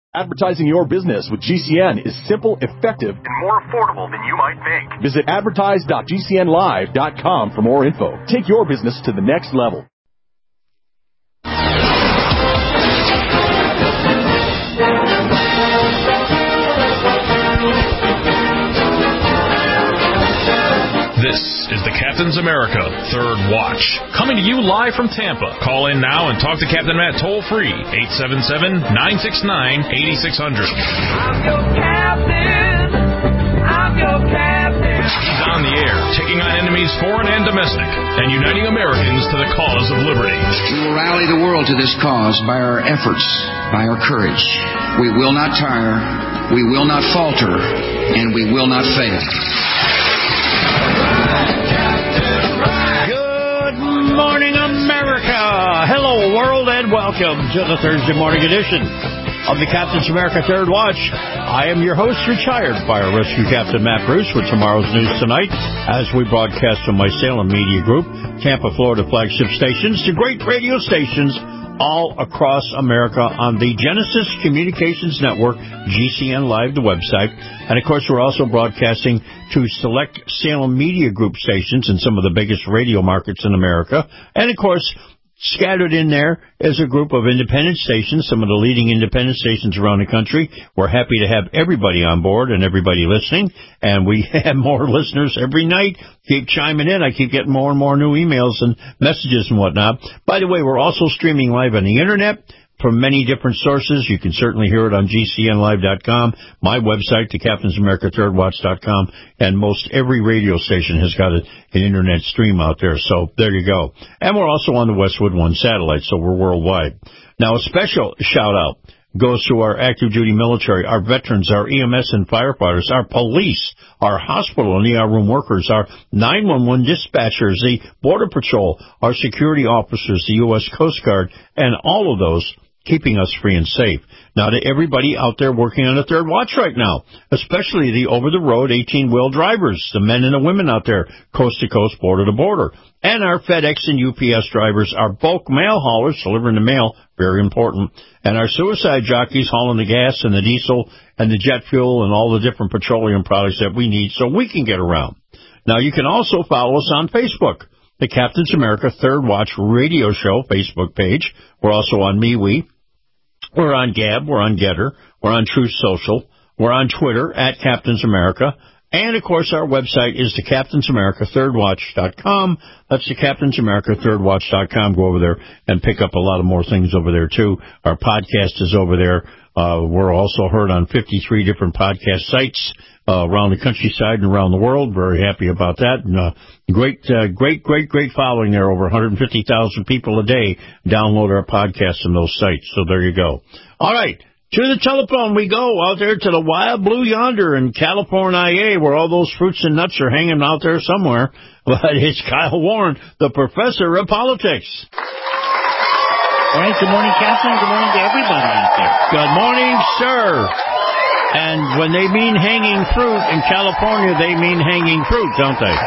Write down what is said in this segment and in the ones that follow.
Advertising your business with GCN is simple, effective, and more affordable than you might think. Visit advertise.gcnlive.com for more info. Take your business to the next level. This is the Captain's America Third Watch, coming to you live from Tampa. Call in now and talk to Captain Matt toll-free, 877-969-8600. I'm your captain. I'm your captain. He's on the air, taking on enemies foreign and domestic, and uniting Americans to the cause of liberty. We will rally the world to this cause by our efforts, by our courage. We will not tire, we will not falter, and we will not fail. Good morning, America. Hello, world, and welcome to the Thursday morning edition of the Captain's America Third Watch. I am your host, retired Fire Rescue Captain Matt Bruce, with tomorrow's news tonight as we broadcast from my Salem Media Group, Tampa, Florida flagship stations to great radio stations all across America on the Genesis Communications Network, GCN Live, the website. And, of course, we're also broadcasting to select Salem Media Group stations in some of the biggest radio markets in America. And, of course, scattered in there is a group of independent stations, some of the leading independent stations around the country. We're happy to have everybody on board and everybody listening, and we have more listeners every night. Keep chiming in. I keep getting more and more new emails and messages and whatnot. By the way, we're also streaming live on the Internet from many different sources. You can certainly hear it on GCNlive.com, my website, the CaptainsAmericaThirdWatch.com, and most every radio station has got an Internet stream out there, so there you go. And we're also on the Westwood One satellite, so we're worldwide. Now, a special shout-out goes to our active-duty military, our veterans, our EMS and firefighters, our police, our hospital and ER room workers, our 911 dispatchers, the Border Patrol, our security officers, the U.S. Coast Guard, and all of those keeping us free and safe. Now, to everybody out there working on the Third Watch right now, especially the over-the-road 18-wheel drivers, the men and the women out there, coast to coast, border to border, and our FedEx and UPS drivers, our bulk mail haulers delivering the mail, very important, and our suicide jockeys hauling the gas and the diesel and the jet fuel and all the different petroleum products that we need so we can get around. Now, you can also follow us on Facebook, the Captain's America Third Watch Radio Show Facebook page. We're also on MeWe. We're on Gab. We're on Getter. We're on Truth Social. We're on Twitter at Captain's America. And, of course, our website is the CaptainsAmericaThirdWatch.com. That's the CaptainsAmericaThirdWatch.com. Go over there and pick up a lot of more things over there, too. Our podcast is over there. We're also heard on 53 different podcast sites around the countryside and around the world. Very happy about that. And, great following there. Over 150,000 people a day download our podcasts on those sites. So there you go. All right. To the telephone we go, out there to the wild blue yonder in California, where all those fruits and nuts are hanging out there somewhere. But it's Kyle Warren, the professor of politics. All right, good morning, Captain. Good morning to everybody out there. Good morning, sir. And when they mean hanging fruit in California, they mean hanging fruit, don't they?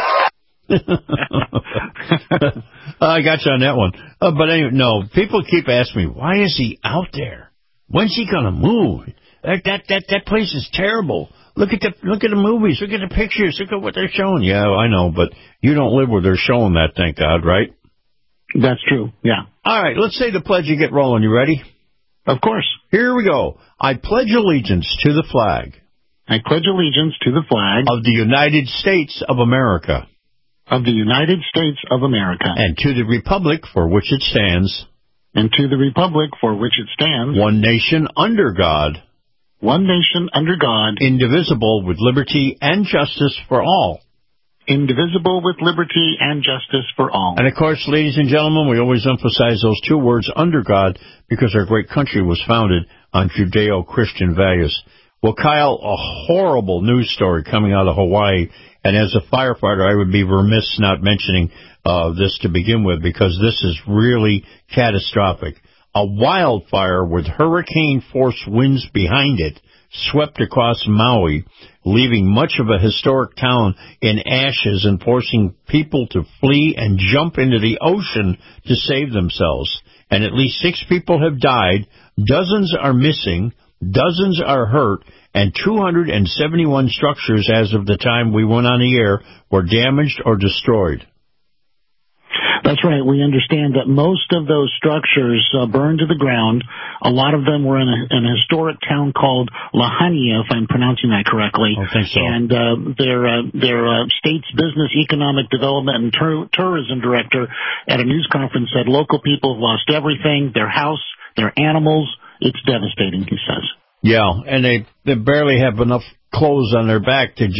I got you on that one. But anyway, no, people keep asking me, why is he out there? When's he gonna move? That place is terrible. Look at the movies. Look at the pictures. Look at what they're showing. Yeah, I know, but you don't live where they're showing that, thank God, right? That's true, yeah. All right, let's say the pledge and get rolling. You ready? Of course. Here we go. I pledge allegiance to the flag. I pledge allegiance to the flag of the United States of America. Of the United States of America. And to the republic for which it stands. And to the republic for which it stands. One nation under God. One nation under God. Indivisible with liberty and justice for all. Indivisible with liberty and justice for all. And, of course, ladies and gentlemen, we always emphasize those two words, under God, because our great country was founded on Judeo-Christian values. Well, Kyle, a horrible news story coming out of Hawaii. And as a firefighter, I would be remiss not mentioning this to begin with, because this is really catastrophic. A wildfire with hurricane-force winds behind it swept across Maui, leaving much of a historic town in ashes and forcing people to flee and jump into the ocean to save themselves. And at least 6 people have died, dozens are missing, Dozens are hurt, and 271 structures as of the time we went on the air were damaged or destroyed. That's right. We understand that most of those structures burned to the ground. A lot of them were in an historic town called Lahania, if I'm pronouncing that correctly. I think so. And their state's business, economic development, and tourism director at a news conference said local people have lost everything, their house, their animals. It's devastating, he says. Yeah, and they barely have enough clothes on their back to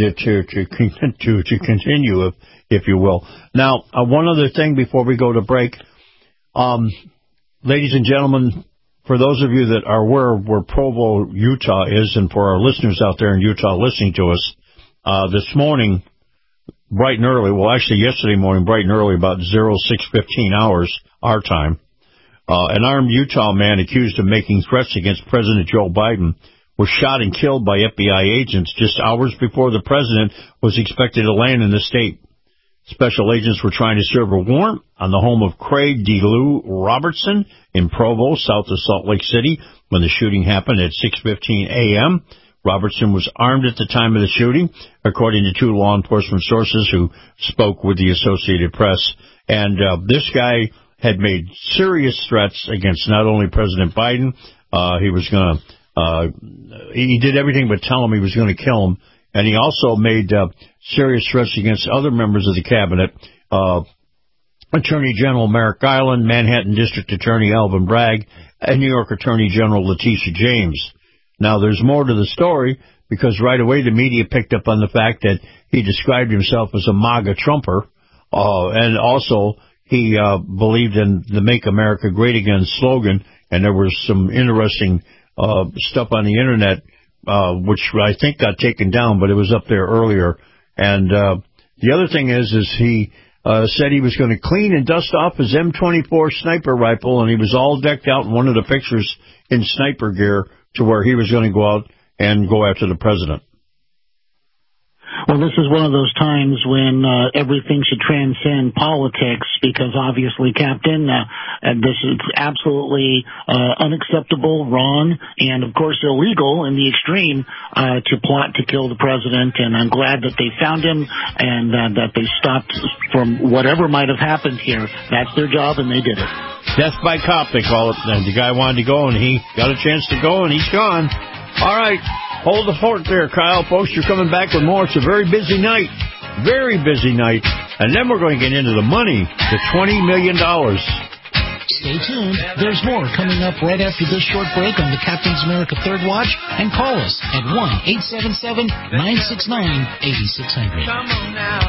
continue, if you will. Now, one other thing before we go to break. Ladies and gentlemen, for those of you that are aware of where Provo, Utah is, and for our listeners out there in Utah listening to us, this morning, bright and early, well, actually yesterday morning, bright and early, about 06:15 hours, our time, an armed Utah man accused of making threats against President Joe Biden was shot and killed by FBI agents just hours before the president was expected to land in the state. Special agents were trying to serve a warrant on the home of Craig D. Lou Robertson in Provo, south of Salt Lake City, when the shooting happened at 6:15 a.m. Robertson was armed at the time of the shooting, according to two law enforcement sources who spoke with the Associated Press. And this guy had made serious threats against not only President Biden, he was going to he did everything but tell him he was going to kill him. And he also made serious threats against other members of the cabinet, Attorney General Merrick Garland, Manhattan District Attorney Alvin Bragg, and New York Attorney General Letitia James. Now, there's more to the story, because right away the media picked up on the fact that he described himself as a MAGA Trumper, and also he believed in the Make America Great Again slogan, and there was some interesting stuff on the Internet, which I think got taken down, but it was up there earlier. And the other thing is he said he was going to clean and dust off his M24 sniper rifle, and he was all decked out in one of the pictures in sniper gear to where he was going to go out and go after the president. Well, this is one of those times when everything should transcend politics, because obviously, Captain, this is absolutely unacceptable, wrong, and of course illegal in the extreme to plot to kill the president. And I'm glad that they found him and that they stopped from whatever might have happened here. That's their job, and they did it. Death by cop, they call it. And the guy wanted to go, and he got a chance to go, and he's gone. All right. Hold the fort there, Kyle. Folks, you're coming back with more. It's a very busy night. Very busy night. And then we're going to get into the money, the $20 million. Stay tuned. There's more coming up right after this short break on the Captain's America Third Watch. And call us at 1-877-969-8600. Come on now.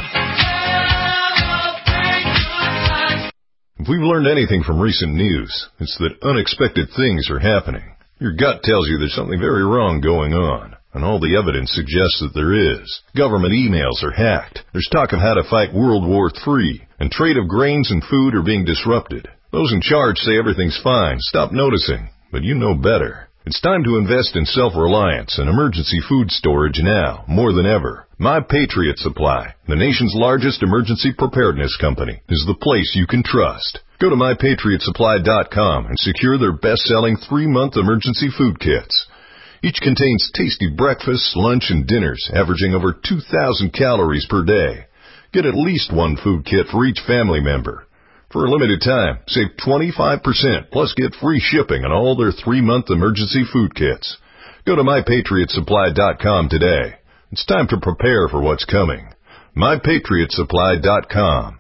If we've learned anything from recent news, it's that unexpected things are happening. Your gut tells you there's something very wrong going on, and all the evidence suggests that there is. Government emails are hacked. There's talk of how to fight World War III, and trade of grains and food are being disrupted. Those in charge say everything's fine. Stop noticing, but you know better. It's time to invest in self-reliance and emergency food storage now, more than ever. My Patriot Supply, the nation's largest emergency preparedness company, is the place you can trust. Go to MyPatriotSupply.com and secure their best-selling 3-month emergency food kits. Each contains tasty breakfasts, lunch, and dinners, averaging over 2,000 calories per day. Get at least one food kit for each family member. For a limited time, save 25%, plus get free shipping on all their 3-month emergency food kits. Go to MyPatriotSupply.com today. It's time to prepare for what's coming. MyPatriotSupply.com.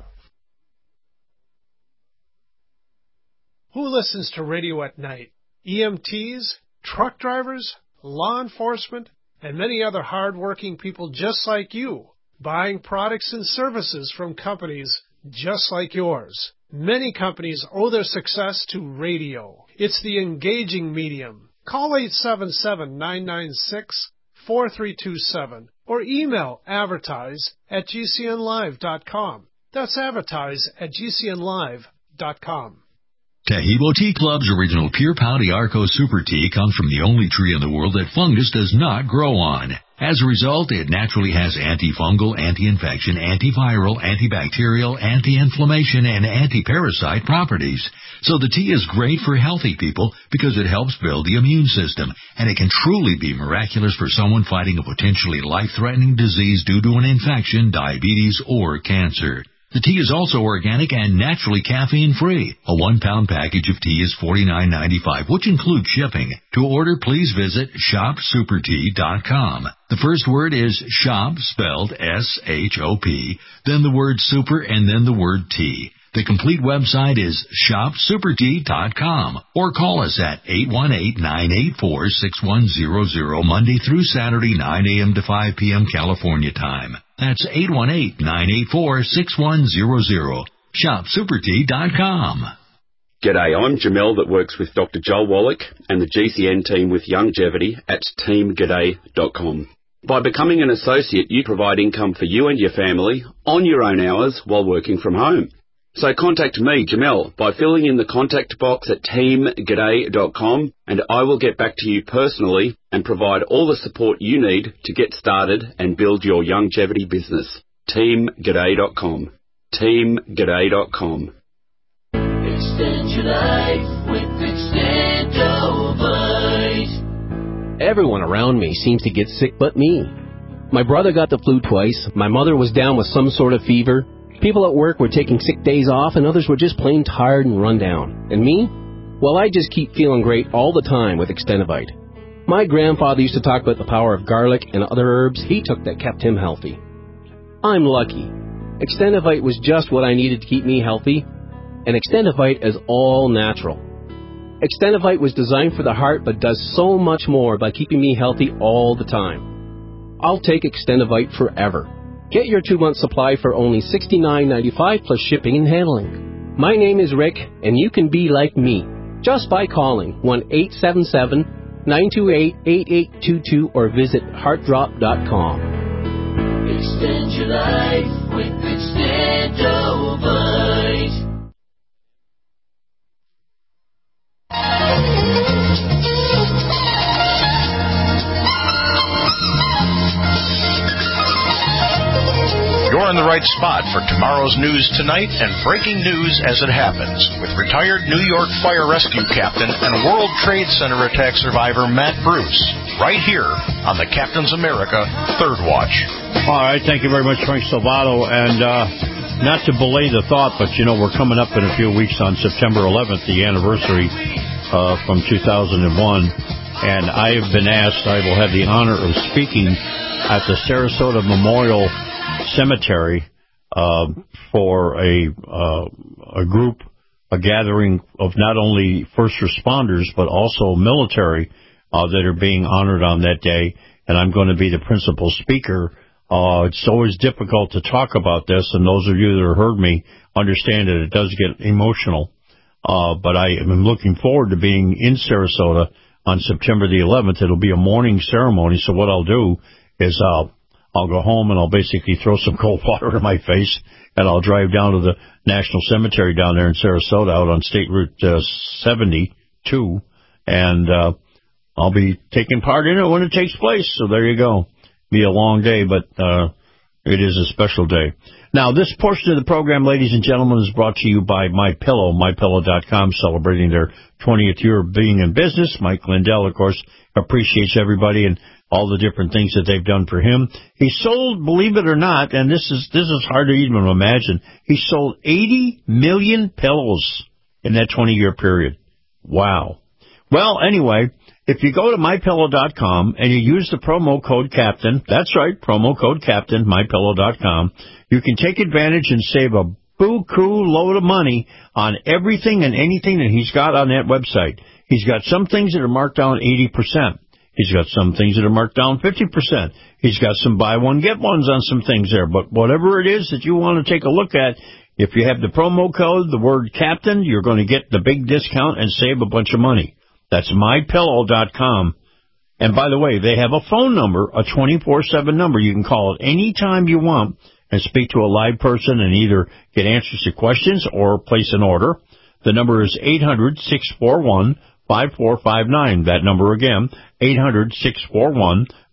Who listens to radio at night? EMTs, truck drivers, law enforcement, and many other hard-working people just like you, buying products and services from companies just like yours. Many companies owe their success to radio. It's the engaging medium. Call 877-996-4327 or email advertise@gcnlive.com. That's advertise@gcnlive.com. Tahibo Tea Club's original Pure Pau de Arco Super Tea comes from the only tree in the world that fungus does not grow on. As a result, it naturally has antifungal, anti-infection, antiviral, antibacterial, anti-inflammation, and anti-parasite properties. So the tea is great for healthy people because it helps build the immune system, and it can truly be miraculous for someone fighting a potentially life-threatening disease due to an infection, diabetes, or cancer. The tea is also organic and naturally caffeine-free. A 1-pound package of tea is $49.95, which includes shipping. To order, please visit shopsupertea.com. The first word is shop, spelled S-H-O-P, then the word super, and then the word tea. The complete website is shopsupertea.com, or call us at 818-984-6100, Monday through Saturday, 9 a.m. to 5 p.m. California time. That's 818-984-6100. ShopSuperTea.com. G'day, I'm Jamel that works with Dr. Joel Wallach and the GCN team with Longevity at teamg'day.com. By becoming an associate, you provide income for you and your family on your own hours while working from home. So contact me, Jamel, by filling in the contact box at teamg'day.com, and I will get back to you personally and provide all the support you need to get started and build your longevity business. teamg'day.com. teamg'day.com. Extend your life with Extendovite. Everyone around me seems to get sick but me. My brother got the flu twice, my mother was down with some sort of fever, people at work were taking sick days off, and others were just plain tired and run down. And me? Well, I just keep feeling great all the time with Extendovite. My grandfather used to talk about the power of garlic and other herbs he took that kept him healthy. I'm lucky. Extendovite was just what I needed to keep me healthy, and Extendovite is all natural. Extendovite was designed for the heart but does so much more by keeping me healthy all the time. I'll take Extendovite forever. Get your 2-month supply for only $69.95 plus shipping and handling. My name is Rick, and you can be like me just by calling 1-877-928-8822 or visit heartdrop.com. Extend your life with Extendovite. You're in the right spot for tomorrow's news tonight and breaking news as it happens with retired New York Fire Rescue Captain and World Trade Center attack survivor Matt Bruce, right here on the Captain's America Third Watch. All right, thank you very much, Frank Salvato. And not to belay the thought, but, you know, we're coming up in a few weeks on September 11th, the anniversary from 2001. And I have been asked, I will have the honor of speaking at the Sarasota Memorial Cemetery for a group, a gathering of not only first responders but also military that are being honored on that day, and I'm going to be the principal speaker. It's always difficult to talk about this, and those of you that have heard me understand that it does get emotional, but I am looking forward to being in Sarasota on September the 11th. It'll be a morning ceremony, so what I'll do is I'll go home and I'll basically throw some cold water in my face, and I'll drive down to the National Cemetery down there in Sarasota out on State Route 72, and I'll be taking part in it when it takes place. So there you go. Be a long day, but it is a special day. Now, this portion of the program, ladies and gentlemen, is brought to you by MyPillow, MyPillow.com, celebrating their 20th year of being in business. Mike Lindell, of course, appreciates everybody and all the different things that they've done for him. He sold, believe it or not, and this is hard to even imagine, he sold 80 million pillows in that 20-year period. Wow. Well, anyway, if you go to MyPillow.com and you use the promo code CAPTAIN, that's right, promo code CAPTAIN, MyPillow.com, you can take advantage and save a buku load of money on everything and anything that he's got on that website. He's got some things that are marked down 80%. He's got some things that are marked down 50%. He's got some buy one, get ones on some things there. But whatever it is that you want to take a look at, if you have the promo code, the word CAPTAIN, you're going to get the big discount and save a bunch of money. That's MyPillow.com. And by the way, they have a phone number, a 24/7 number. You can call it any time you want and speak to a live person and either get answers to questions or place an order. The number is 800-641-5459. That number again, 800-641-5459.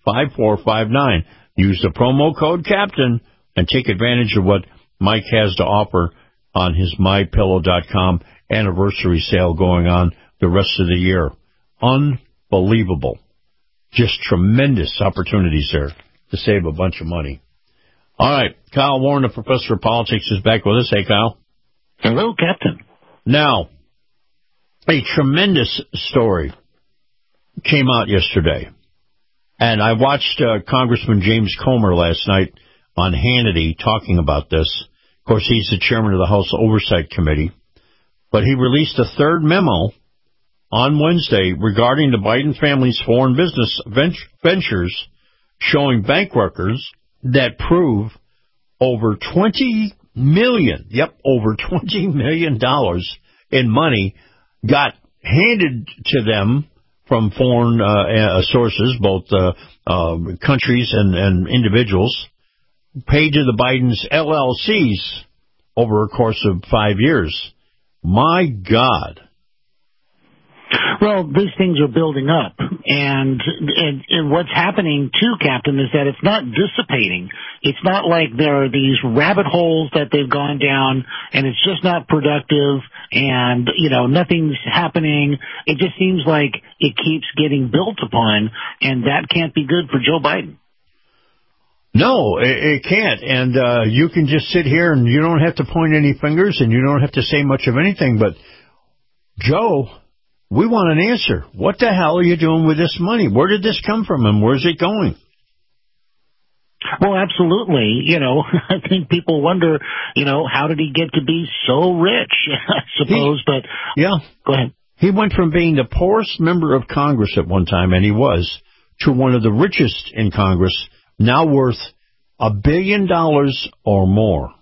5459. Use the promo code CAPTAIN and take advantage of what Mike has to offer on his MyPillow.com anniversary sale going on the rest of the year. Unbelievable. Just tremendous opportunities there to save a bunch of money. All right, Kyle Warren, the professor of politics, is back with us. Hey, Kyle. Hello, Captain. Now, a tremendous story came out yesterday, and I watched Congressman James Comer last night on Hannity talking about this. Of course, he's the chairman of the House Oversight Committee, but he released a third memo on Wednesday regarding the Biden family's foreign business ventures, showing bank records that prove over $20 million in money got handed to them from foreign sources, both countries and individuals, paid to the Biden's LLCs over a course of 5 years. My God. Well, these things are building up, and what's happening too, Captain, is that it's not dissipating. It's not like there are these rabbit holes that they've gone down, and it's just not productive, and, nothing's happening. It just seems like it keeps getting built upon, and that can't be good for Joe Biden. No, it can't, and you can just sit here and you don't have to point any fingers, and you don't have to say much of anything, but Joe, we want an answer. What the hell are you doing with this money? Where did this come from, and where's it going? Well, absolutely. I think people wonder, how did he get to be so rich, I suppose, but... Yeah. Go ahead. He went from being the poorest member of Congress at one time, and he was, to one of the richest in Congress, now worth $1 billion or more.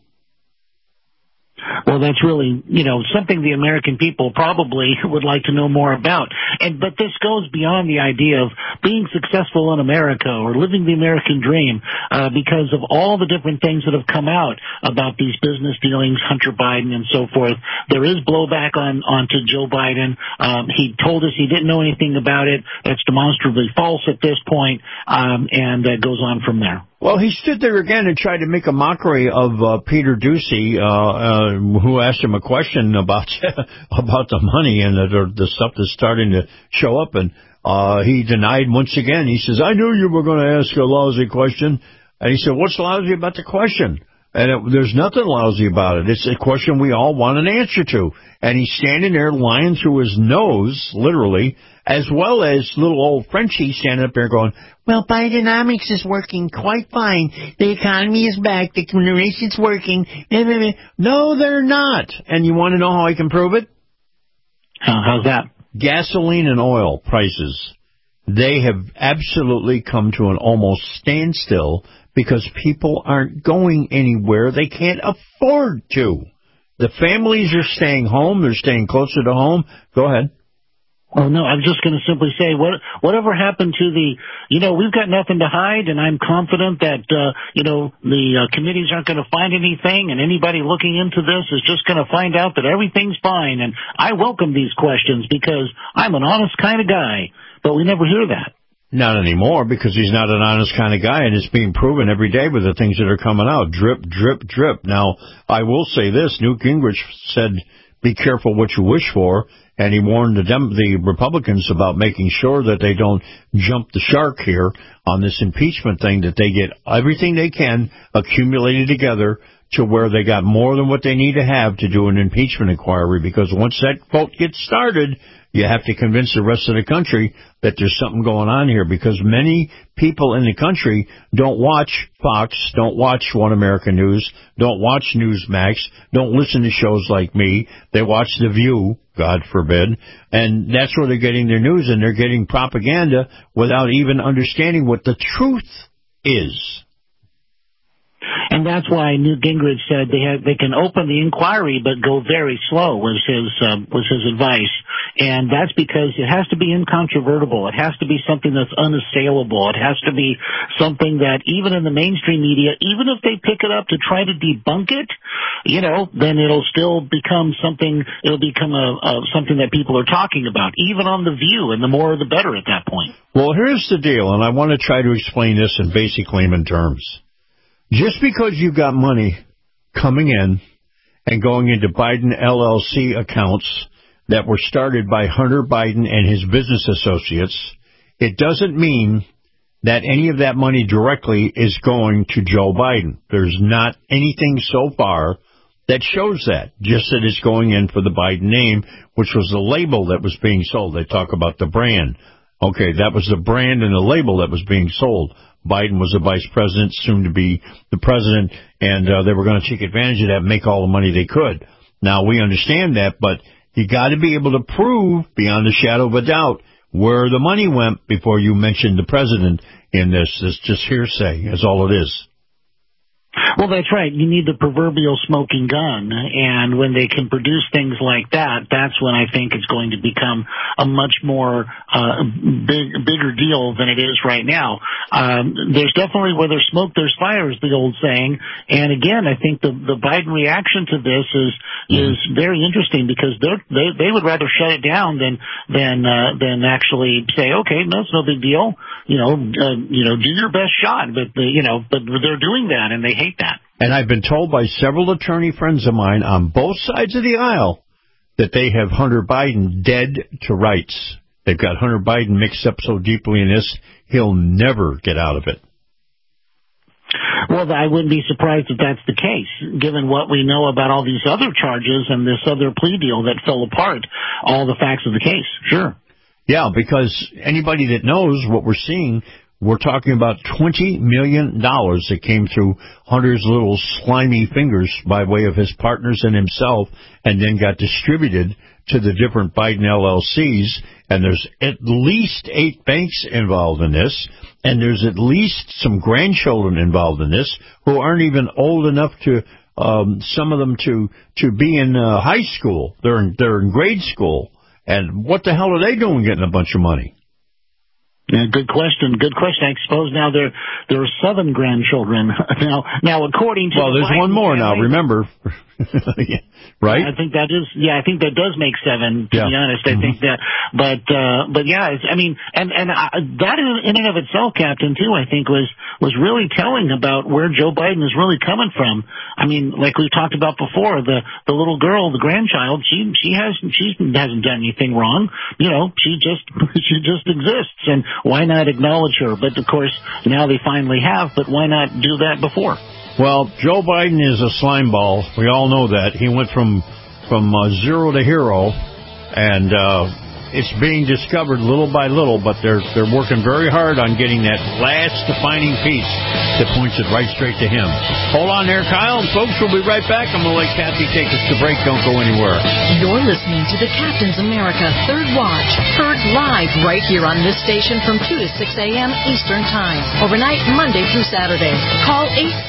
Well, that's really, something the American people probably would like to know more about. But this goes beyond the idea of being successful in America or living the American dream, because of all the different things that have come out about these business dealings, Hunter Biden and so forth. There is blowback onto Joe Biden. He told us he didn't know anything about it. That's demonstrably false at this point, and that goes on from there. Well, he stood there again and tried to make a mockery of Peter Doocy, who asked him a question about the money and the stuff that's starting to show up. And he denied once again. He says, I knew you were going to ask a lousy question. And he said, what's lousy about the question? And there's nothing lousy about it. It's a question we all want an answer to. And he's standing there lying through his nose, literally, as well as little old Frenchie standing up there going, well, Bidenomics is working quite fine. The economy is back. The generation's working. No, they're not. And you want to know how I can prove it? How's that? Gasoline and oil prices. They have absolutely come to an almost standstill because people aren't going anywhere. They can't afford to. The families are staying home. They're staying closer to home. Go ahead. Oh, no, I'm just going to simply say, whatever happened to we've got nothing to hide, and I'm confident that, the committees aren't going to find anything, and anybody looking into this is just going to find out that everything's fine. And I welcome these questions because I'm an honest kind of guy, but we never hear that. Not anymore, because he's not an honest kind of guy, and it's being proven every day with the things that are coming out. Drip, drip, drip. Now, I will say this. Newt Gingrich said, be careful what you wish for, and he warned the Republicans about making sure that they don't jump the shark here on this impeachment thing, that they get everything they can accumulated together to where they got more than what they need to have to do an impeachment inquiry, because once that vote gets started, you have to convince the rest of the country that there's something going on here, because many people in the country don't watch Fox, don't watch One American News, don't watch Newsmax, don't listen to shows like me. They watch The View, God forbid, and that's where they're getting their news, and they're getting propaganda without even understanding what the truth is. And that's why Newt Gingrich said they can open the inquiry but go very slow was his advice. And that's because it has to be incontrovertible. It has to be something that's unassailable. It has to be something that even in the mainstream media, even if they pick it up to try to debunk it, then it'll still become something. It'll become something that people are talking about, even on The View, and the more the better at that point. Well, here's the deal, and I want to try to explain this in basic layman terms. Just because you've got money coming in and going into Biden LLC accounts that were started by Hunter Biden and his business associates, it doesn't mean that any of that money directly is going to Joe Biden. There's not anything so far that shows that, just that it's going in for the Biden name, which was the label that was being sold. They talk about the brand. Okay, that was the brand and the label that was being sold. Biden was the vice president, soon to be the president, and they were going to take advantage of that and make all the money they could. Now, we understand that, but you got to be able to prove, beyond a shadow of a doubt, where the money went before you mention the president in this. It's just hearsay, is all it is. Well, that's right. You need the proverbial smoking gun, and when they can produce things like that, that's when I think it's going to become a much more bigger deal than it is right now. There's definitely where there's smoke, there's fire, is the old saying. And again, I think the Biden reaction to this is very interesting because they would rather shut it down than actually say, okay, no, it's no big deal. Do your best shot, but they're doing that, and they hate that. And I've been told by several attorney friends of mine on both sides of the aisle that they have Hunter Biden dead to rights. They've got Hunter Biden mixed up so deeply in this, he'll never get out of it. Well, I wouldn't be surprised if that's the case, given what we know about all these other charges and this other plea deal that fell apart, all the facts of the case. Sure. Yeah, because anybody that knows what we're seeing, we're talking about $20 million that came through Hunter's little slimy fingers by way of his partners and himself, and then got distributed to the different Biden LLCs. And there's at least 8 banks involved in this, and there's at least some grandchildren involved in this who aren't even old enough to, some of them to be in high school. They're in grade school. And what the hell are they doing getting a bunch of money? Yeah, good question. I suppose now there are 7 grandchildren now according to. Well, there's one more now. Remember, right? I think that is. Yeah, I think that does make 7. To be honest, I think that. But yeah, I mean, and that in and of itself, Captain, too, I think was really telling about where Joe Biden is really coming from. I mean, like we talked about before, the little girl, the grandchild, she hasn't done anything wrong. She just exists, and why not acknowledge her? But, of course, now they finally have, but why not do that before? Well, Joe Biden is a slime ball. We all know that. He went from zero to hero, and it's being discovered little by little, but they're working very hard on getting that last defining piece that points it right straight to him. Hold on there, Kyle, and folks, we'll be right back. I'm going to let Kathy take us to break. Don't go anywhere. You're listening to the Captain's America Third Watch, heard live right here on this station from 2 to 6 a.m. Eastern Time, overnight Monday through Saturday. Call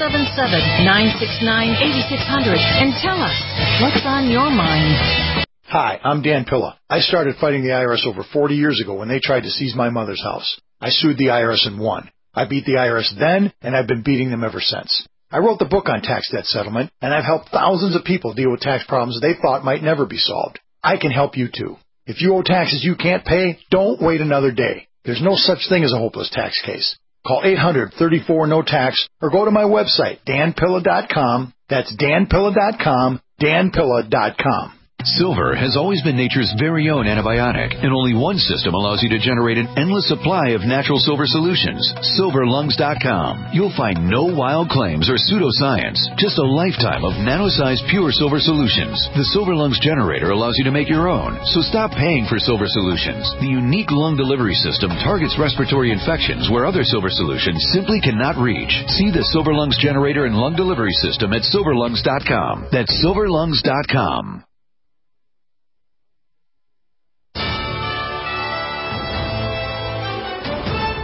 877-969-8600 and tell us what's on your mind. Hi, I'm Dan Pilla. I started fighting the IRS over 40 years ago when they tried to seize my mother's house. I sued the IRS and won. I beat the IRS then, and I've been beating them ever since. I wrote the book on tax debt settlement, and I've helped thousands of people deal with tax problems they thought might never be solved. I can help you too. If you owe taxes you can't pay, don't wait another day. There's no such thing as a hopeless tax case. Call 800-34-NO-TAX or go to my website, danpilla.com. That's danpilla.com, danpilla.com. Silver has always been nature's very own antibiotic, and only one system allows you to generate an endless supply of natural silver solutions. SilverLungs.com. You'll find no wild claims or pseudoscience, just a lifetime of nano-sized pure silver solutions. The Silver Lungs generator allows you to make your own, so stop paying for silver solutions. The unique lung delivery system targets respiratory infections where other silver solutions simply cannot reach. See the Silver Lungs generator and lung delivery system at SilverLungs.com. That's SilverLungs.com.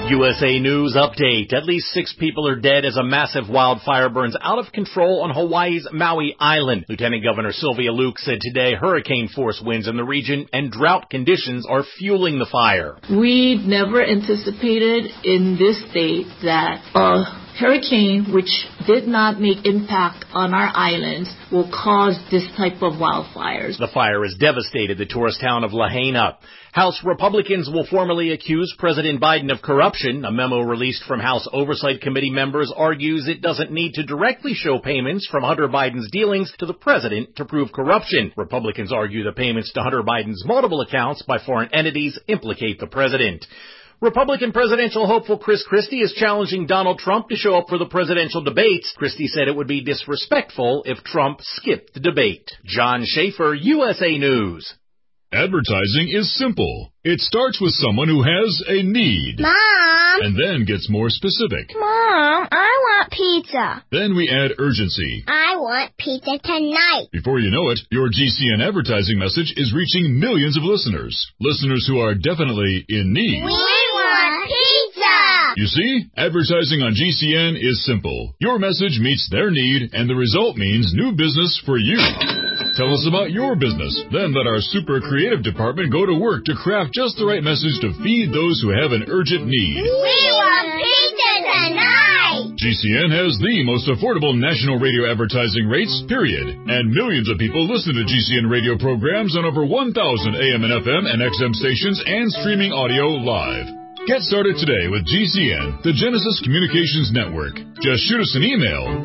USA News update. At least 6 people are dead as a massive wildfire burns out of control on Hawaii's Maui Island. Lieutenant Governor Sylvia Luke said today hurricane-force winds in the region and drought conditions are fueling the fire. We've never anticipated in this state that a hurricane, which did not make impact on our islands, will cause this type of wildfires. The fire has devastated the tourist town of Lahaina. House Republicans will formally accuse President Biden of corruption. A memo released from House Oversight Committee members argues it doesn't need to directly show payments from Hunter Biden's dealings to the president to prove corruption. Republicans argue the payments to Hunter Biden's multiple accounts by foreign entities implicate the president. Republican presidential hopeful Chris Christie is challenging Donald Trump to show up for the presidential debates. Christie said it would be disrespectful if Trump skipped the debate. John Schaefer, USA News. Advertising is simple. It starts with someone who has a need. Mom! And then gets more specific. Mom, I want pizza. Then we add urgency. I want pizza tonight. Before you know it, your GCN advertising message is reaching millions of listeners. Listeners who are definitely in need. We want pizza! You see, advertising on GCN is simple. Your message meets their need, and the result means new business for you. Tell us about your business. Then let our super creative department go to work to craft just the right message to feed those who have an urgent need. We want pizza tonight! GCN has the most affordable national radio advertising rates, period. And millions of people listen to GCN radio programs on over 1,000 AM and FM and XM stations and streaming audio live. Get started today with GCN, the Genesis Communications Network. Just shoot us an email,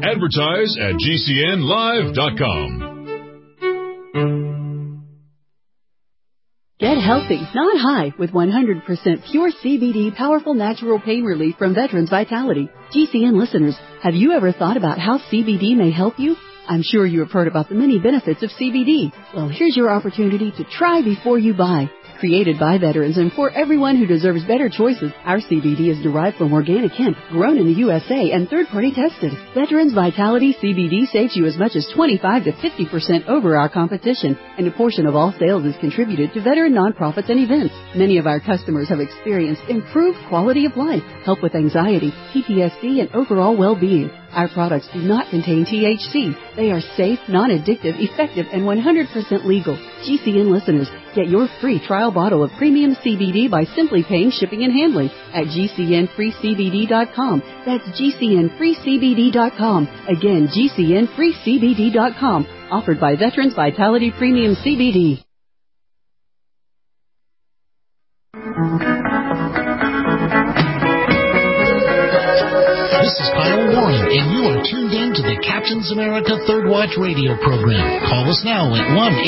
advertise@gcnlive.com. Get healthy, not high, with 100% pure CBD powerful natural pain relief from Veterans Vitality. GCN listeners, have you ever thought about how CBD may help you? I'm sure you have heard about the many benefits of CBD. Well, here's your opportunity to try before you buy. Created by veterans and for everyone who deserves better choices, our CBD is derived from organic hemp, grown in the USA and third-party tested. Veterans Vitality CBD saves you as much as 25 to 50% over our competition, and a portion of all sales is contributed to veteran nonprofits and events. Many of our customers have experienced improved quality of life, help with anxiety, PTSD, and overall well-being. Our products do not contain THC. They are safe, non-addictive, effective, and 100% legal. GCN listeners, get your free trial bottle of premium CBD by simply paying shipping and handling at GCNFreeCBD.com. That's GCNFreeCBD.com. Again, GCNFreeCBD.com. Offered by Veterans Vitality Premium CBD. This is Kyle Warren, and you are tuned in to the Captain's America Third Watch radio program. Call us now at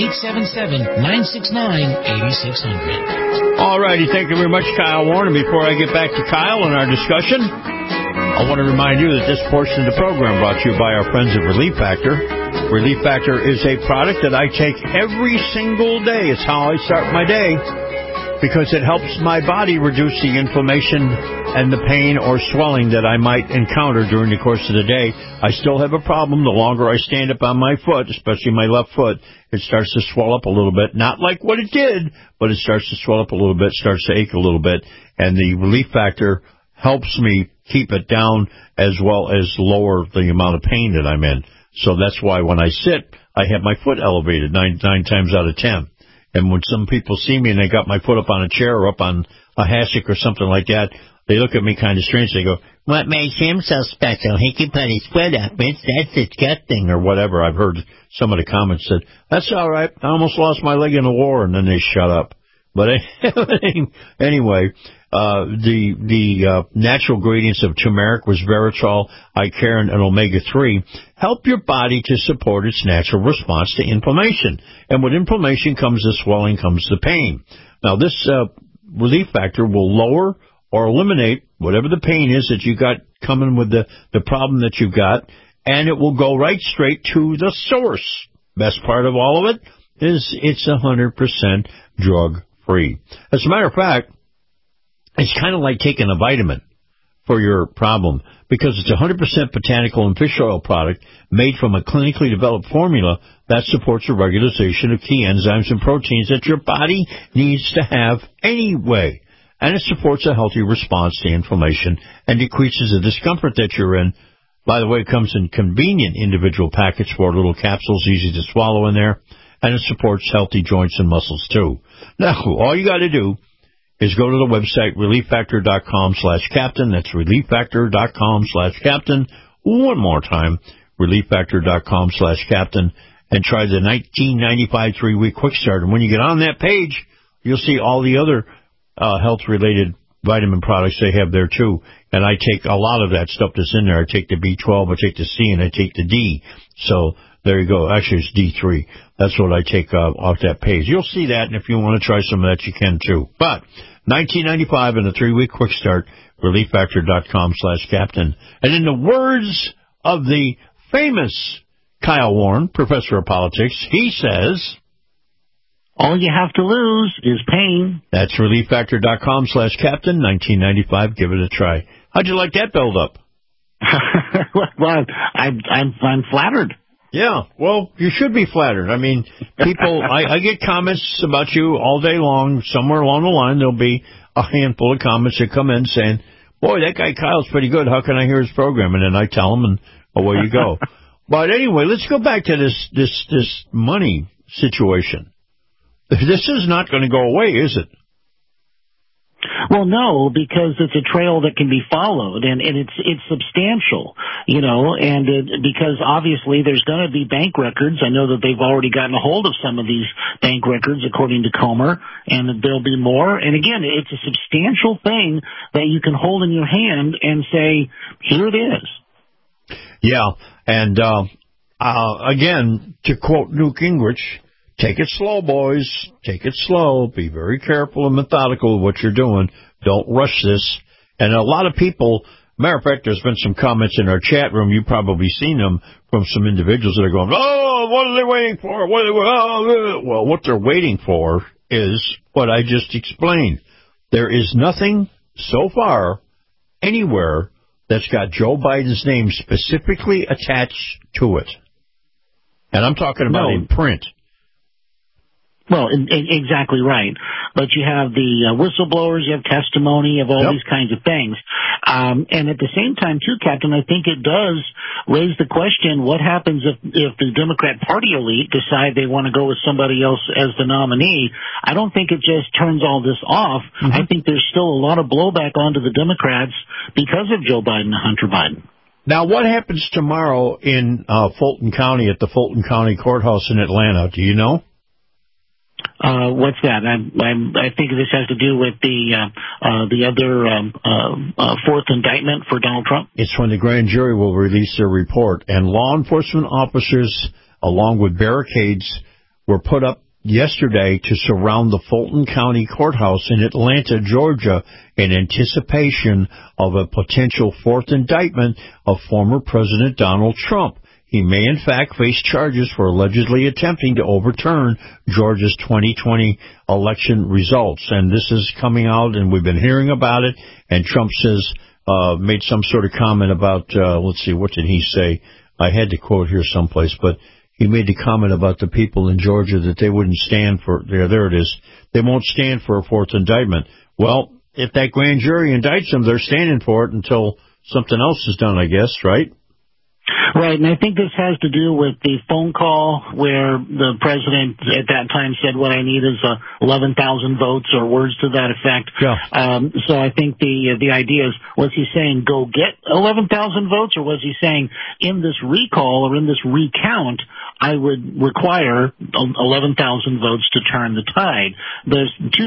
1-877-969-8600. All righty, thank you very much, Kyle Warren. And before I get back to Kyle and our discussion, I want to remind you that this portion of the program brought to you by our friends at Relief Factor. Relief Factor is a product that I take every single day. It's how I start my day, because it helps my body reduce the inflammation and the pain or swelling that I might encounter during the course of the day. I still have a problem. The longer I stand up on my foot, especially my left foot, it starts to swell up a little bit. Not like what it did, but it starts to swell up a little bit, starts to ache a little bit. And the Relief Factor helps me keep it down as well as lower the amount of pain that I'm in. So that's why when I sit, I have my foot elevated nine times out of 10. And when some people see me and they got my foot up on a chair or up on a hassock or something like that, they look at me kind of strange. They go, "What makes him so special? He can put his foot up. That's his gut thing," or whatever. I've heard some of the comments said, "That's all right. I almost lost my leg in a war," and then they shut up. But anyway, the natural ingredients of turmeric, resveratrol, icariin, and omega-3 help your body to support its natural response to inflammation. And with inflammation comes the swelling, comes the pain. Now, this Relief Factor will lower or eliminate whatever the pain is that you got coming with the problem that you've got, and it will go right straight to the source. Best part of all of it is it's 100% drug-free. As a matter of fact, it's kind of like taking a vitamin for your problem, because it's 100% botanical and fish oil product made from a clinically developed formula that supports the regularization of key enzymes and proteins that your body needs to have anyway. and it supports a healthy response to inflammation and decreases the discomfort that you're in. By the way, it comes in convenient individual packets, 4 little capsules, easy to swallow in there, and it supports healthy joints and muscles, too. Now, all you got to do is go to the website, relieffactor.com/captain. That's relieffactor.com/captain. One more time, relieffactor.com/captain, and try the 1995 3-week quick start. And when you get on that page, you'll see all the other health-related vitamin products they have there, too. And I take a lot of that stuff that's in there. I take the B12, I take the C, and I take the D. So there you go. Actually, it's D3. That's what I take off that page. You'll see that, and if you want to try some of that, you can, too. But $19.95 and a 3-week quick start, relieffactor.com/captain. And in the words of the famous Kyle Warren, professor of politics, he says, all you have to lose is pain. That's relieffactor.com/captain, $19.95. Give it a try. How'd you like that build-up? Well, I'm flattered. Yeah, well, you should be flattered. I mean, people, I get comments about you all day long. Somewhere along the line, there'll be a handful of comments that come in saying, boy, that guy Kyle's pretty good. How can I hear his program? And then I tell them, and away you go. But anyway, let's go back to this money situation. This is not going to go away, is it? Well, no, because it's a trail that can be followed, and it's substantial, and because obviously there's going to be bank records. I know that they've already gotten a hold of some of these bank records, according to Comer, and that there'll be more. And again, it's a substantial thing that you can hold in your hand and say, here it is. Yeah, and again, to quote Newt Gingrich, take it slow, boys. Take it slow. Be very careful and methodical with what you're doing. Don't rush this. And a lot of people, matter of fact, there's been some comments in our chat room. You've probably seen them from some individuals that are going, oh, what are they waiting for? Well, what they're waiting for is what I just explained. There is nothing so far anywhere that's got Joe Biden's name specifically attached to it. And I'm talking about in print. Well, exactly right. But you have the whistleblowers, you have testimony, you have all these kinds of things. And at the same time, too, Captain, I think it does raise the question, what happens if the Democrat Party elite decide they want to go with somebody else as the nominee? I don't think it just turns all this off. Mm-hmm. I think there's still a lot of blowback onto the Democrats because of Joe Biden and Hunter Biden. Now, what happens tomorrow in Fulton County at the Fulton County Courthouse in Atlanta? Do you know? What's that? I think this has to do with the other fourth indictment for Donald Trump. It's when the grand jury will release their report, and law enforcement officers, along with barricades, were put up yesterday to surround the Fulton County Courthouse in Atlanta, Georgia, in anticipation of a potential fourth indictment of former President Donald Trump. He may, in fact, face charges for allegedly attempting to overturn Georgia's 2020 election results. And this is coming out, and we've been hearing about it. And Trump says, made some sort of comment about, let's see, what did he say? I had to quote here someplace, but he made the comment about the people in Georgia that they wouldn't stand for, there it is, they won't stand for a fourth indictment. Well, if that grand jury indicts them, they're standing for it until something else is done, I guess, right? Right, and I think this has to do with the phone call where the president at that time said what I need is 11,000 votes or words to that effect. Yeah. So I think the idea is, was he saying go get 11,000 votes, or was he saying in this recall or in this recount, I would require 11,000 votes to turn the tide? There's two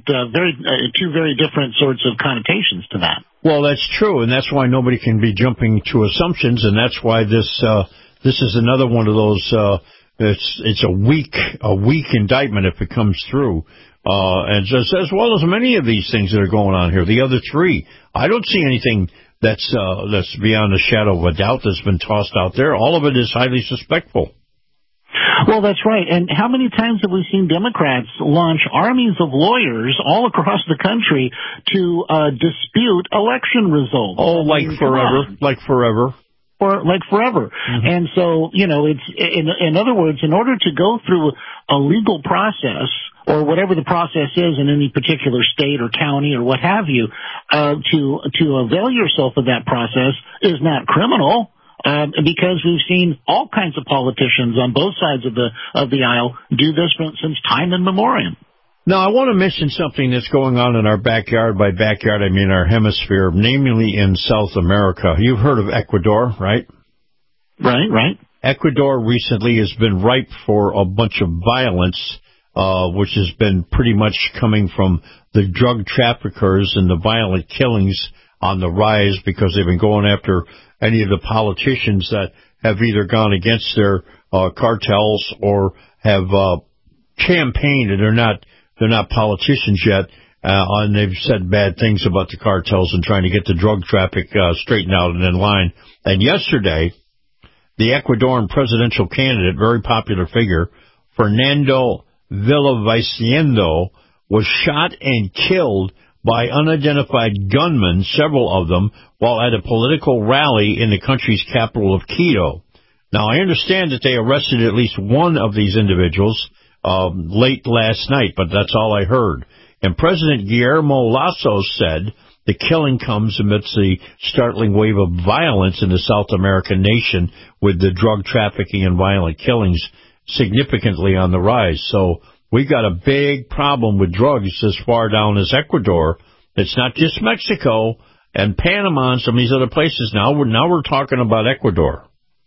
very different sorts of connotations to that. Well, that's true, and that's why nobody can be jumping to assumptions, and that's why this is another one of those. It's a weak indictment if it comes through, and just as well as many of these things that are going on here. The other three, I don't see anything that's beyond a shadow of a doubt that's been tossed out there. All of it is highly suspectful. Well, that's right. And how many times have we seen Democrats launch armies of lawyers all across the country to dispute election results? Oh, like forever. for like forever. Mm-hmm. And so, it's in other words, in order to go through a legal process or whatever the process is in any particular state or county or what have you, to avail yourself of that process is not criminal. Because we've seen all kinds of politicians on both sides of the aisle do this since time immemorial. Now, I want to mention something that's going on in our backyard. By backyard, I mean our hemisphere, namely in South America. You've heard of Ecuador, right? Right. Ecuador recently has been ripe for a bunch of violence, which has been pretty much coming from the drug traffickers and the violent killings on the rise because they've been going after any of the politicians that have either gone against their cartels or have campaigned, and they're not politicians yet, and they've said bad things about the cartels and trying to get the drug traffic straightened out and in line. And yesterday, the Ecuadorian presidential candidate, very popular figure, Fernando Villavicencio, was shot and killed by unidentified gunmen, several of them, while at a political rally in the country's capital of Quito. Now, I understand that they arrested at least one of these individuals late last night, but that's all I heard. And President Guillermo Lasso said the killing comes amidst the startling wave of violence in the South American nation, with the drug trafficking and violent killings significantly on the rise. So we got a big problem with drugs as far down as Ecuador. It's not just Mexico and Panama and some of these other places now. We're talking about Ecuador.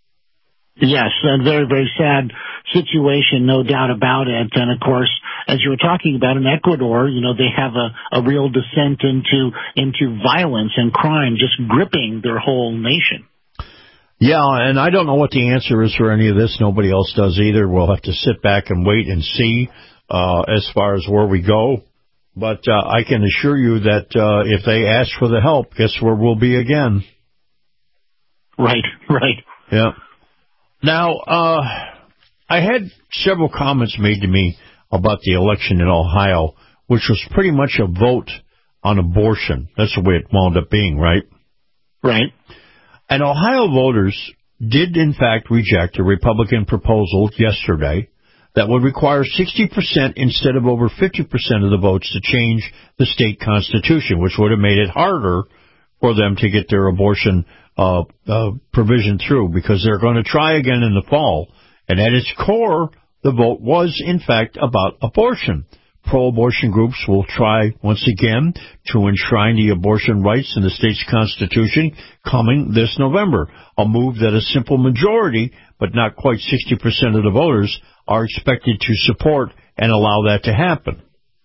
Yes, a very, very sad situation, no doubt about it. And, of course, as you were talking about in Ecuador, they have a real descent into violence and crime just gripping their whole nation. Yeah, and I don't know what the answer is for any of this. Nobody else does either. We'll have to sit back and wait and see as far as where we go. But I can assure you that if they ask for the help, guess where we'll be again? Right. Yeah. Now, I had several comments made to me about the election in Ohio, which was pretty much a vote on abortion. That's the way it wound up being, right? Right. And Ohio voters did, in fact, reject a Republican proposal yesterday that would require 60% instead of over 50% of the votes to change the state constitution, which would have made it harder for them to get their abortion provision through, because they're going to try again in the fall. And at its core, the vote was, in fact, about abortion. Pro-abortion groups will try once again to enshrine the abortion rights in the state's constitution coming this November, a move that a simple majority, but not quite 60% of the voters, are expected to support and allow that to happen.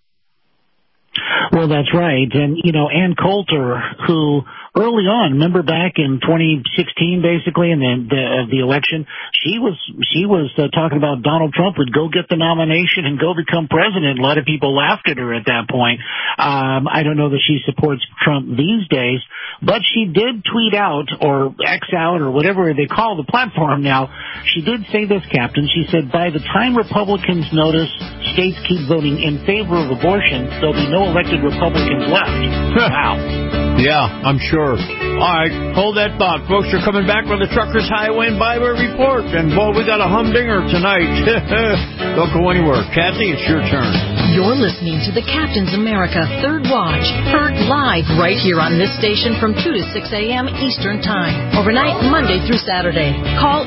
Well, that's right. And, Ann Coulter, who early on, remember back in 2016, basically, in the election, she was talking about Donald Trump would go get the nomination and go become president. A lot of people laughed at her at that point. I don't know that she supports Trump these days, but she did tweet out or X out or whatever they call the platform now. She did say this, Captain. She said, by the time Republicans notice states keep voting in favor of abortion, there'll be no elected Republicans left. Wow. Yeah, I'm sure. All right, hold that thought. Folks, you're coming back with the Truckers Highway and Byway Report. And, boy, we got a humdinger tonight. Don't go anywhere. Kathy, it's your turn. You're listening to the Captain's America Third Watch, heard live right here on this station from 2 to 6 a.m. Eastern Time. Overnight, Monday through Saturday. Call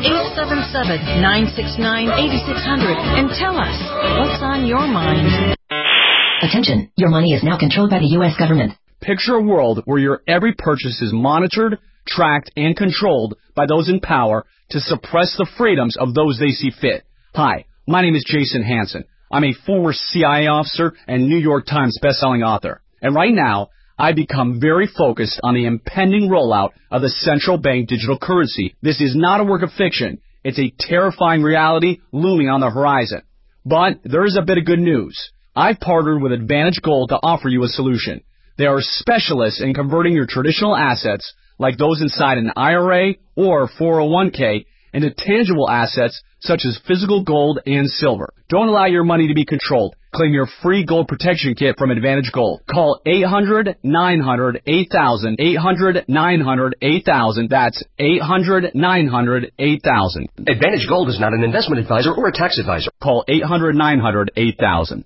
877-969-8600 and tell us what's on your mind. Attention, your money is now controlled by the U.S. government. Picture a world where your every purchase is monitored, tracked, and controlled by those in power to suppress the freedoms of those they see fit. Hi, my name is Jason Hansen. I'm a former CIA officer and New York Times bestselling author. And right now, I've become very focused on the impending rollout of the central bank digital currency. This is not a work of fiction. It's a terrifying reality looming on the horizon. But there is a bit of good news. I've partnered with Advantage Gold to offer you a solution. They are specialists in converting your traditional assets, like those inside an IRA or 401k, into tangible assets such as physical gold and silver. Don't allow your money to be controlled. Claim your free gold protection kit from Advantage Gold. Call 800-900-8000. 800-900-8000. That's 800-900-8000. Advantage Gold is not an investment advisor or a tax advisor. Call 800-900-8000.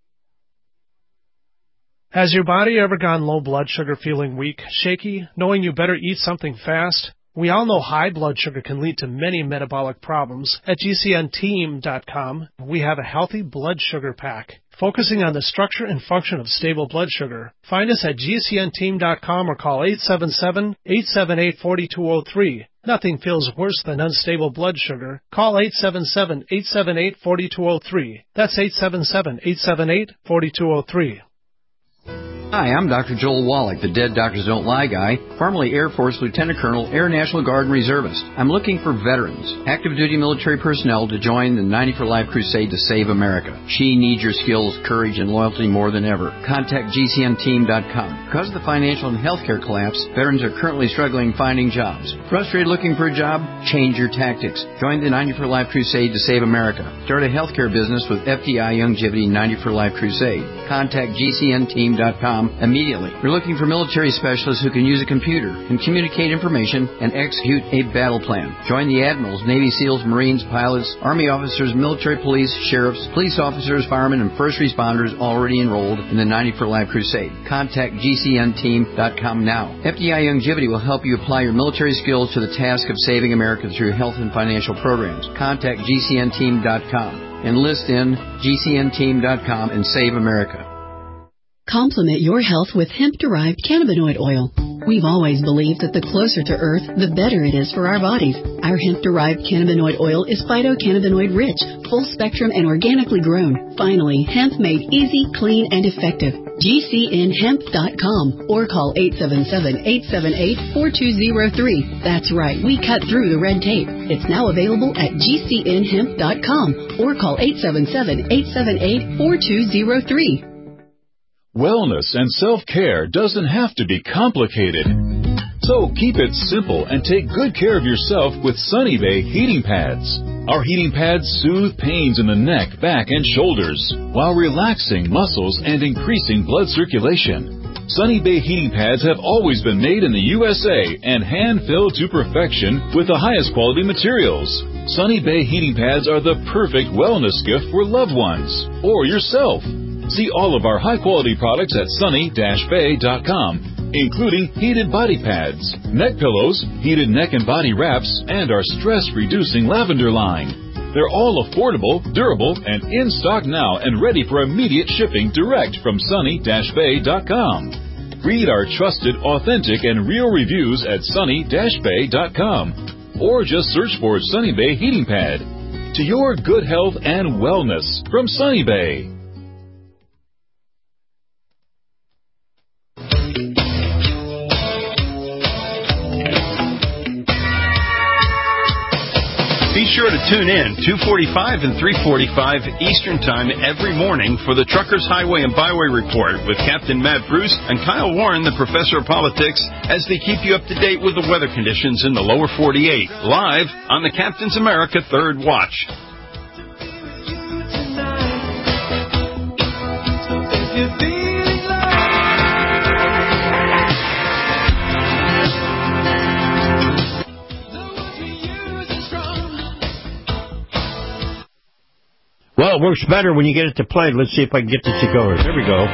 Has your body ever gone low blood sugar, feeling weak, shaky, knowing you better eat something fast? We all know high blood sugar can lead to many metabolic problems. At GCNteam.com, we have a healthy blood sugar pack, focusing on the structure and function of stable blood sugar. Find us at GCNteam.com or call 877-878-4203. Nothing feels worse than unstable blood sugar. Call 877-878-4203. That's 877-878-4203. Hi, I'm Dr. Joel Wallach, the Dead Doctors Don't Lie guy, formerly Air Force Lieutenant Colonel, Air National Guard and Reservist. I'm looking for veterans, active duty military personnel to join the 90 for Life crusade to save America. She needs your skills, courage, and loyalty more than ever. Contact GCNteam.com. Because of the financial and healthcare collapse, veterans are currently struggling finding jobs. Frustrated looking for a job? Change your tactics. Join the 90 for Life crusade to save America. Start a healthcare business with FDI Longevity 90 for Life crusade. Contact GCNteam.com immediately. We're looking for military specialists who can use a computer and communicate information and execute a battle plan. Join the admirals, Navy SEALs, Marines, pilots, Army officers, military police, sheriffs, police officers, firemen, and first responders already enrolled in the 90 for Life crusade. Contact GCNteam.com now. FDI Longevity will help you apply your military skills to the task of saving America through health and financial programs. Contact GCNteam.com. Enlist in GCNteam.com and save America. Complement your health with hemp-derived cannabinoid oil. We've always believed that the closer to Earth, the better it is for our bodies. Our hemp-derived cannabinoid oil is phytocannabinoid-rich, full-spectrum, and organically grown. Finally, hemp made easy, clean, and effective. GCNhemp.com or call 877-878-4203. That's right, we cut through the red tape. It's now available at GCNhemp.com or call 877-878-4203. Wellness and self-care doesn't have to be complicated. So keep it simple and take good care of yourself with Sunny Bay heating pads. Our heating pads soothe pains in the neck, back, and shoulders while relaxing muscles and increasing blood circulation. Sunny Bay heating pads have always been made in the USA and hand-filled to perfection with the highest quality materials. Sunny Bay heating pads are the perfect wellness gift for loved ones or yourself. See all of our high-quality products at sunny-bay.com, including heated body pads, neck pillows, heated neck and body wraps, and our stress-reducing lavender line. They're all affordable, durable, and in stock now and ready for immediate shipping direct from sunny-bay.com. Read our trusted, authentic, and real reviews at sunny-bay.com, or just search for Sunny Bay Heating Pad. To your good health and wellness from Sunny Bay. Be sure to tune in 2:45 and 3:45 Eastern Time every morning for the Truckers Highway and Byway Report with Captain Matt Bruce and Kyle Warren, the Professor of Politics, as they keep you up to date with the weather conditions in the lower 48, live on the Captain's America Third Watch. Well, it works better when you get it to play. Let's see if I can get this to go. There we go.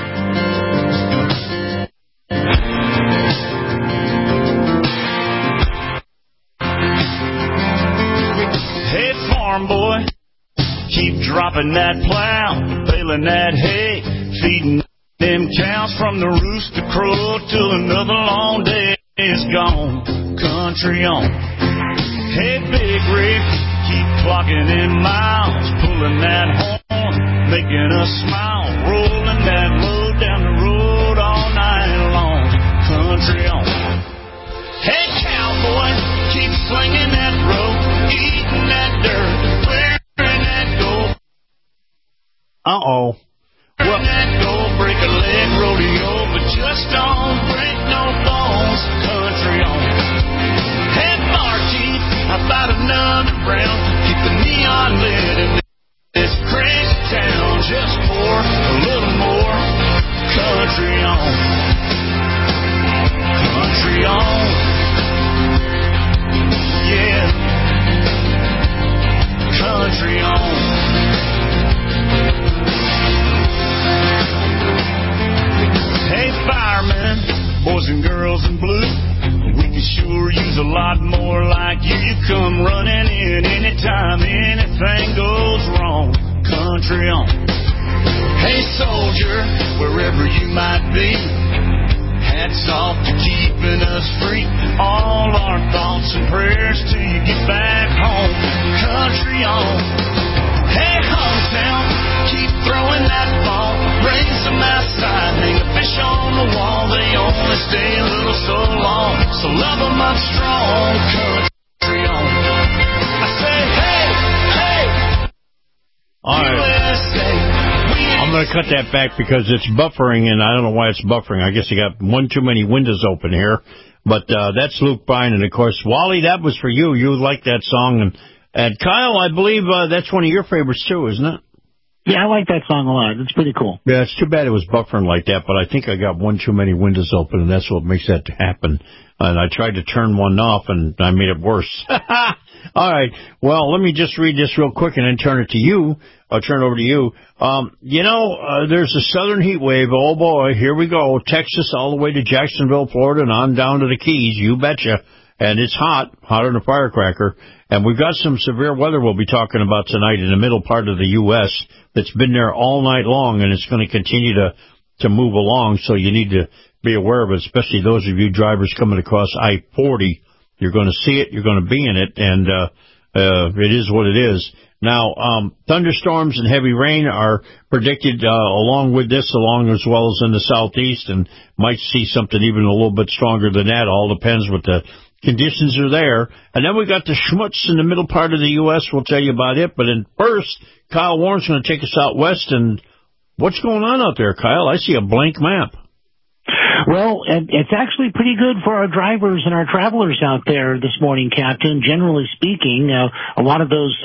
Hey, farm boy, keep dropping that plow, baling that hay, feeding them cows from the rooster crow till another long day is gone. Country on. Hey, Big Rick, keep clocking in miles, pulling that horn, making us smile, rolling that load down the road all night long. Country on. Hey, cowboy, keep slinging that rope, eating that dirt, wearing that gold. Uh-oh. Wearing that gold, break a leg rodeo, but just don't break no bones. Country on. Hey, barkeep, how about another round? Keep the neon lit in this crazy town. Just a lot more like you. You come running in anytime anything goes wrong. Country on. Hey soldier, wherever you might be, hats off to keeping us free. All our thoughts and prayers till you get back home. Country on. Hey hometown, keep throwing that ball. Bring some outside, hang a fish on the wall. They only stay a little so long, so love them up strong. Country on. I say hey, hey. All right. USA. I'm going to cut that back because it's buffering, and I don't know why it's buffering. I guess you got one too many windows open here. But that's Luke Bryan, and, of course, Wally, that was for you. You like that song. And Kyle, I believe that's one of your favorites, too, isn't it? Yeah, I like that song a lot. It's pretty cool. Yeah, it's too bad it was buffering like that, but I think I got one too many windows open, and that's what makes that happen. And I tried to turn one off, and I made it worse. All right. Well, let me just read this real quick and then turn it to you. I'll turn it over to you. There's a southern heat wave. Oh, boy, here we go. Texas all the way to Jacksonville, Florida, and on down to the Keys. You betcha. And it's hot, hotter than a firecracker. And we've got some severe weather we'll be talking about tonight in the middle part of the U.S. that's been there all night long, and it's going to continue to move along, so you need to be aware of it, especially those of you drivers coming across I-40. You're going to see it, you're going to be in it, and it is what it is. Now, thunderstorms and heavy rain are predicted along with this, along as well as in the southeast, and might see something even a little bit stronger than that. All depends what the conditions are there. And then we got the schmutz in the middle part of the U.S. We'll tell you about it. But first, Kyle Warren's going to take us out west. And what's going on out there, Kyle? I see a blank map. Well, it's actually pretty good for our drivers and our travelers out there this morning, Captain. Generally speaking, a lot of those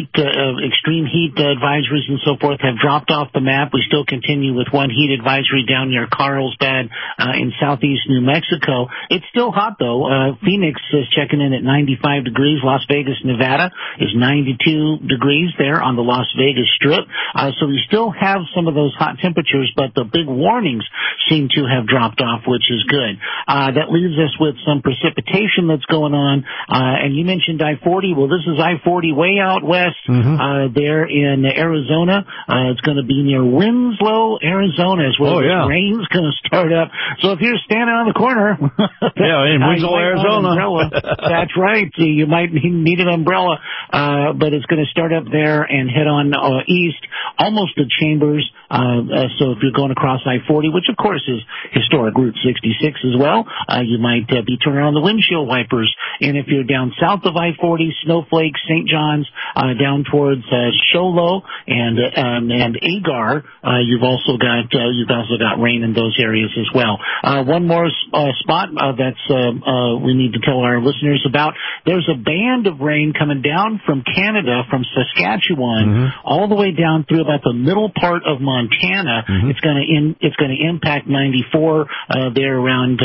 extreme heat advisories and so forth have dropped off the map. We still continue with one heat advisory down near Carlsbad in southeast New Mexico. It's still hot, though. Phoenix is checking in at 95 degrees. Las Vegas, Nevada is 92 degrees there on the Las Vegas Strip. So we still have some of those hot temperatures, but the big warnings seem to have dropped off, which is good. That leaves us with some precipitation that's going on. And you mentioned I-40. Well, this is I-40 way out west there in Arizona. It's going to be near Winslow, Arizona, is where the rain's going to start up. So if you're standing on the corner, in Winslow, Arizona. That's right. You might need an umbrella, but it's going to start up there and head on east, almost to Chambers. So if you're going across I-40, which of course is historic Route 66 as well, you might be turning on the windshield wipers. And if you're down south of I-40, Snowflake, St. John's, down towards Show Low and Agar, you've also got rain in those areas as well. One more spot that's we need to tell our listeners about. There's a band of rain coming down from Canada, from Saskatchewan, all the way down through about the middle part of Montana. It's going to impact 94 there around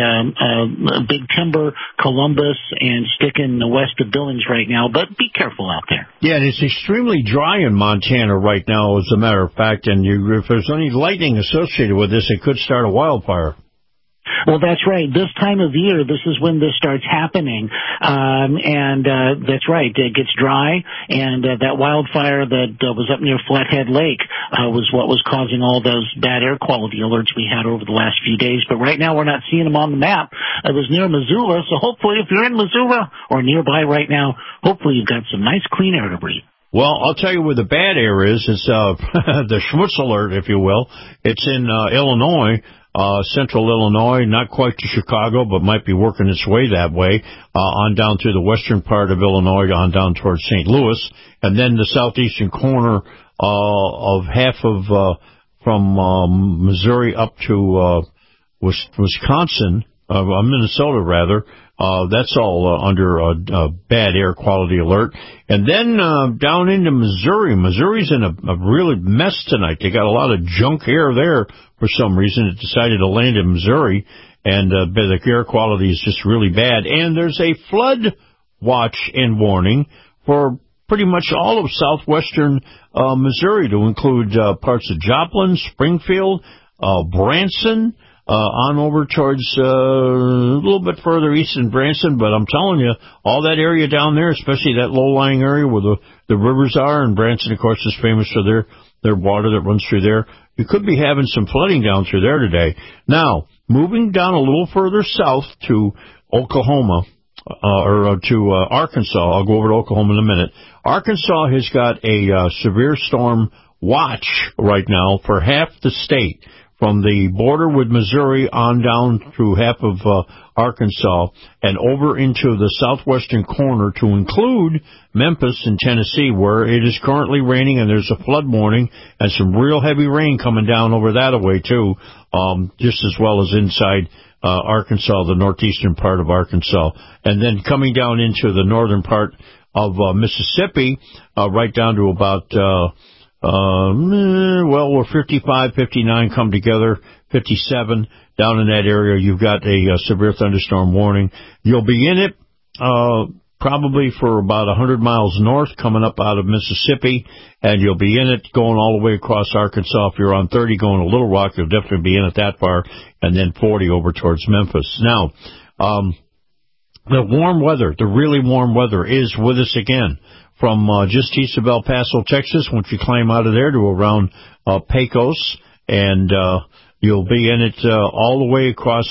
Big Timber, Columbus, and sticking west of Billings right now. But be careful out there. Yeah, and it's extremely dry in Montana right now, as a matter of fact. And if there's any lightning associated with this, it could start a wildfire. Well, that's right. This time of year, this is when this starts happening. That's right. It gets dry, and that wildfire that was up near Flathead Lake was what was causing all those bad air quality alerts we had over the last few days. But right now, we're not seeing them on the map. It was near Missoula, so hopefully if you're in Missoula or nearby right now, hopefully you've got some nice clean air to breathe. Well, I'll tell you where the bad air is. It's the schmutz alert, if you will. It's in Illinois. Central Illinois, not quite to Chicago, but might be working its way that way, on down through the western part of Illinois, on down towards St. Louis, and then the southeastern corner of half of from Missouri up to Wisconsin, Minnesota rather. That's all under a bad air quality alert. And then down into Missouri. Missouri's in a really mess tonight. They got a lot of junk air there for some reason. It decided to land in Missouri, and the air quality is just really bad. And there's a flood watch and warning for pretty much all of southwestern Missouri, to include parts of Joplin, Springfield, Branson, on over towards a little bit further east in Branson. But I'm telling you, all that area down there, especially that low-lying area where the rivers are, and Branson, of course, is famous for their water that runs through there. You could be having some flooding down through there today. Now, moving down a little further south to Oklahoma, or to Arkansas. I'll go over to Oklahoma in a minute. Arkansas has got a severe storm watch right now for half the state, from the border with Missouri on down through half of Arkansas and over into the southwestern corner to include Memphis and Tennessee, where it is currently raining and there's a flood warning and some real heavy rain coming down over that way too, just as well as inside Arkansas, the northeastern part of Arkansas. And then coming down into the northern part of Mississippi, right down to about where 55, 59 come together, 57 down in that area. You've got a severe thunderstorm warning. You'll be in it probably for about 100 miles north coming up out of Mississippi, and you'll be in it going all the way across Arkansas. If you're on 30 going to Little Rock, you'll definitely be in it that far, and then 40 over towards Memphis. Now, the warm weather, the really warm weather is with us again. From just east of El Paso, Texas, once you climb out of there to around Pecos, and you'll be in it all the way across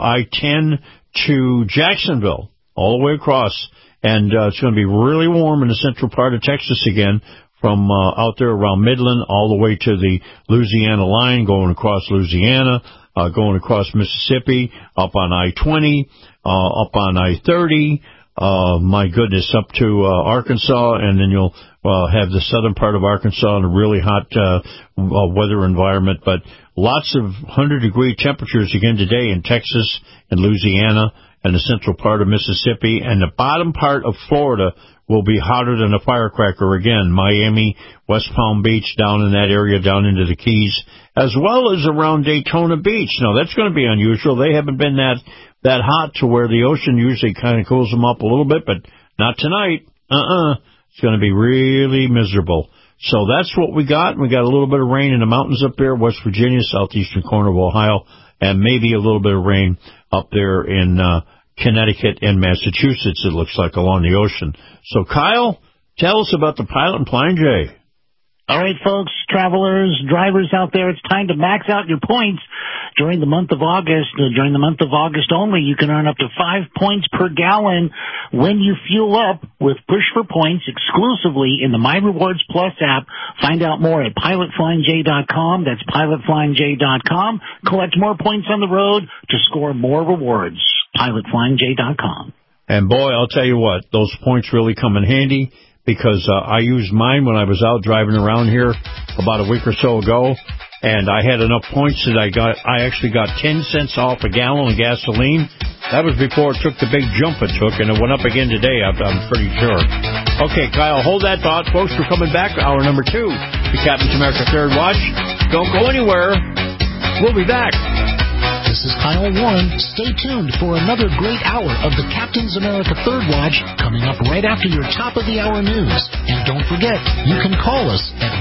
I-10 to Jacksonville, all the way across. And it's going to be really warm in the central part of Texas again, from out there around Midland all the way to the Louisiana line, going across Louisiana, going across Mississippi, up on I-20, up on I-30, my goodness, up to Arkansas, and then you'll have the southern part of Arkansas in a really hot weather environment. But lots of 100-degree temperatures again today in Texas and Louisiana and the central part of Mississippi. And the bottom part of Florida will be hotter than a firecracker again. Miami, West Palm Beach, down in that area, down into the Keys, as well as around Daytona Beach. Now, that's going to be unusual. They haven't been that hot to where the ocean usually kind of cools them up a little bit, but not tonight. It's going to be really miserable. So that's what we got. We got a little bit of rain in the mountains up there, West Virginia, southeastern corner of Ohio, and maybe a little bit of rain up there in Connecticut and Massachusetts, it looks like, along the ocean. So, Kyle, tell us about the Pilot and Flying J. All right, folks, travelers, drivers out there, it's time to max out your points during the month of August. During the month of August only, you can earn up to 5 points per gallon when you fuel up with Push for Points exclusively in the My Rewards Plus app. Find out more at pilotflyingj.com. That's pilotflyingj.com. Collect more points on the road to score more rewards. pilotflyingj.com. And boy, I'll tell you what, those points really come in handy, because I used mine when I was out driving around here about a week or so ago, and I had enough points that I actually got 10 cents off a gallon of gasoline. That was before it took the big jump it took, and it went up again today, I'm pretty sure. Okay, Kyle, hold that thought. Folks, we're coming back, hour number 2, the Captain's America Third Watch. Don't go anywhere. We'll be back. This is Kyle Warren. Stay tuned for another great hour of the Captain's America Third Watch coming up right after your top-of-the-hour news. And don't forget, you can call us at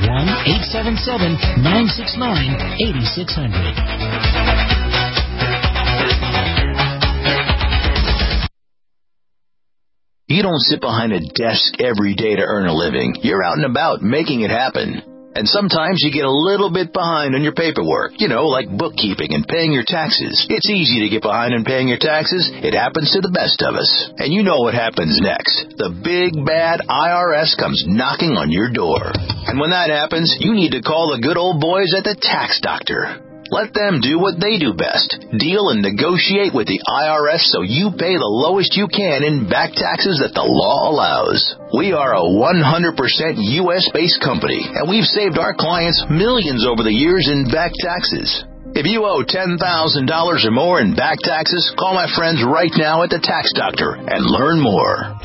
1-877-969-8600. You don't sit behind a desk every day to earn a living. You're out and about making it happen. And sometimes you get a little bit behind on your paperwork, like bookkeeping and paying your taxes. It's easy to get behind on paying your taxes. It happens to the best of us. And you know what happens next. The big, bad IRS comes knocking on your door. And when that happens, you need to call the good old boys at the Tax Doctor. Let them do what they do best. Deal and negotiate with the IRS so you pay the lowest you can in back taxes that the law allows. We are a 100% U.S.-based company, and we've saved our clients millions over the years in back taxes. If you owe $10,000 or more in back taxes, call my friends right now at the Tax Doctor and learn more.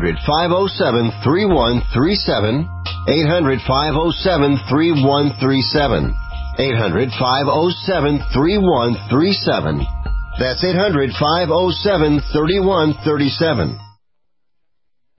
800-507-3137. 800-507-3137. 800-507-3137. That's 800-507-3137.